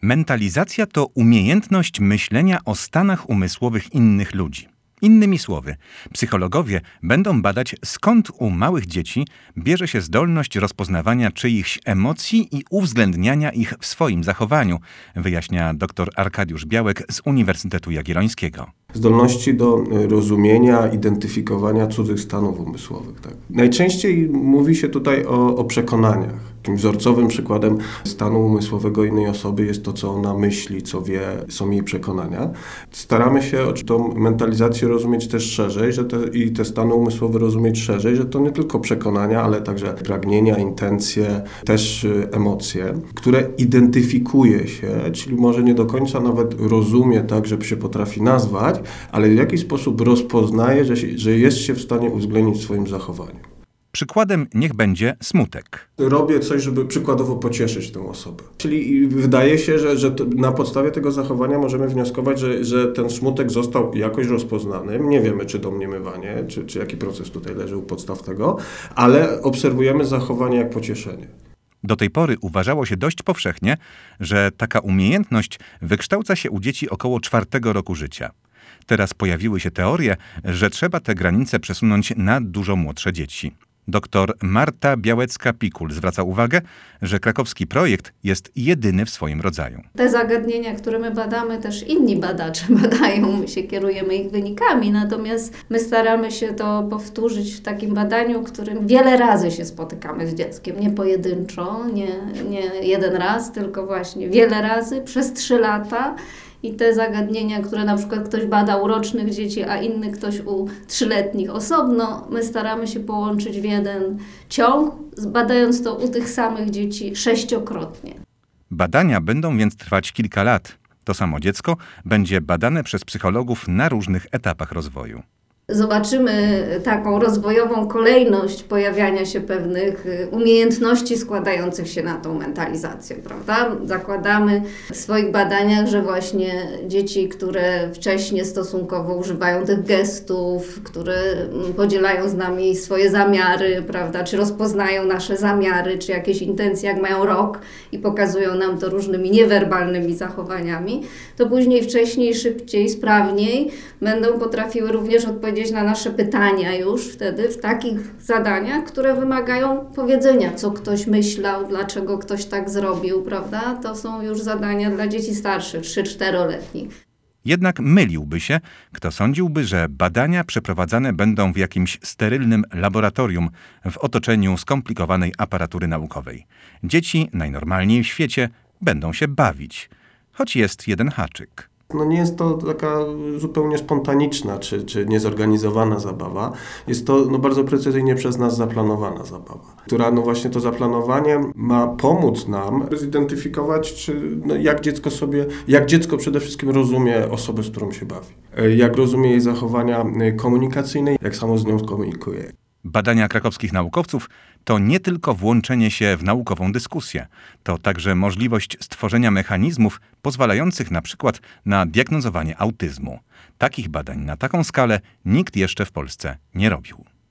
Mentalizacja to umiejętność myślenia o stanach umysłowych innych ludzi. Innymi słowy, psychologowie będą badać, skąd u małych dzieci bierze się zdolność rozpoznawania czyichś emocji i uwzględniania ich w swoim zachowaniu, wyjaśnia dr Arkadiusz Białek z Uniwersytetu Jagiellońskiego. Zdolności do rozumienia, identyfikowania cudzych stanów umysłowych. Tak. Najczęściej mówi się tutaj o przekonaniach. Takim wzorcowym przykładem stanu umysłowego innej osoby jest to, co ona myśli, co wie, są jej przekonania. Staramy się tą mentalizację rozumieć też szerzej, i te stany umysłowe rozumieć szerzej, że to nie tylko przekonania, ale także pragnienia, intencje, też emocje, które identyfikuje się, czyli może nie do końca nawet rozumie tak, żeby się potrafi nazwać, ale w jakiś sposób rozpoznaje, że jest się w stanie uwzględnić w swoim zachowaniu. Przykładem niech będzie smutek. Robię coś, żeby przykładowo pocieszyć tę osobę. Czyli wydaje się, że na podstawie tego zachowania możemy wnioskować, że ten smutek został jakoś rozpoznany. Nie wiemy, czy domniemywanie, czy jaki proces tutaj leży u podstaw tego, ale obserwujemy zachowanie jak pocieszenie. Do tej pory uważało się dość powszechnie, że taka umiejętność wykształca się u dzieci około 4 roku życia. Teraz pojawiły się teorie, że trzeba te granice przesunąć na dużo młodsze dzieci. Dr Marta Białecka-Pikul zwraca uwagę, że krakowski projekt jest jedyny w swoim rodzaju. Te zagadnienia, które my badamy, też inni badacze badają, my się kierujemy ich wynikami, natomiast my staramy się to powtórzyć w takim badaniu, w którym wiele razy się spotykamy z dzieckiem, nie pojedynczo, nie jeden raz, tylko właśnie wiele razy przez 3 lata. I te zagadnienia, które na przykład ktoś bada u rocznych dzieci, a inny ktoś u 3-letnich osobno, my staramy się połączyć w jeden ciąg, badając to u tych samych dzieci 6-krotnie. Badania będą więc trwać kilka lat. To samo dziecko będzie badane przez psychologów na różnych etapach rozwoju. Zobaczymy taką rozwojową kolejność pojawiania się pewnych umiejętności składających się na tą mentalizację, prawda? Zakładamy w swoich badaniach, że właśnie dzieci, które wcześniej stosunkowo używają tych gestów, które podzielają z nami swoje zamiary, prawda? Czy rozpoznają nasze zamiary, czy jakieś intencje, jak mają rok i pokazują nam to różnymi niewerbalnymi zachowaniami, to później wcześniej, szybciej, sprawniej będą potrafiły również odpowiedzieć na nasze pytania już wtedy w takich zadaniach, które wymagają powiedzenia, co ktoś myślał, dlaczego ktoś tak zrobił, prawda? To są już zadania dla dzieci starszych, 3-4-letnich. Jednak myliłby się, kto sądziłby, że badania przeprowadzane będą w jakimś sterylnym laboratorium w otoczeniu skomplikowanej aparatury naukowej. Dzieci, najnormalniej w świecie, będą się bawić. Choć jest jeden haczyk. Nie jest to taka zupełnie spontaniczna czy niezorganizowana zabawa. Jest to bardzo precyzyjnie przez nas zaplanowana zabawa, która właśnie to zaplanowanie ma pomóc nam zidentyfikować, jak dziecko przede wszystkim rozumie osobę, z którą się bawi. Jak rozumie jej zachowania komunikacyjne, jak samo z nią komunikuje. Badania krakowskich naukowców to nie tylko włączenie się w naukową dyskusję, to także możliwość stworzenia mechanizmów pozwalających na przykład na diagnozowanie autyzmu. Takich badań na taką skalę nikt jeszcze w Polsce nie robił.